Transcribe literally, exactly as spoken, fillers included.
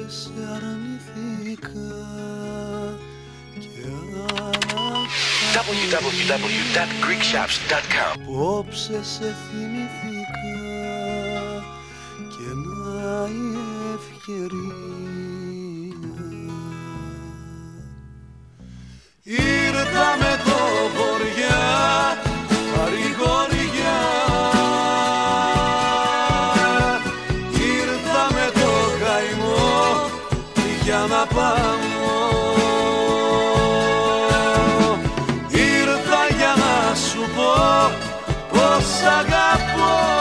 σε αρνηθήκα και άλλαξα double-u double-u double-u dot greek shops dot com. Απόψε σε θυμηθήκα και να η ευκαιρία. Ήρθα με το βοριά παρηγοριά, ήρθα με το καημό για να πάμε, ήρθα για να σου πω πως αγαπώ.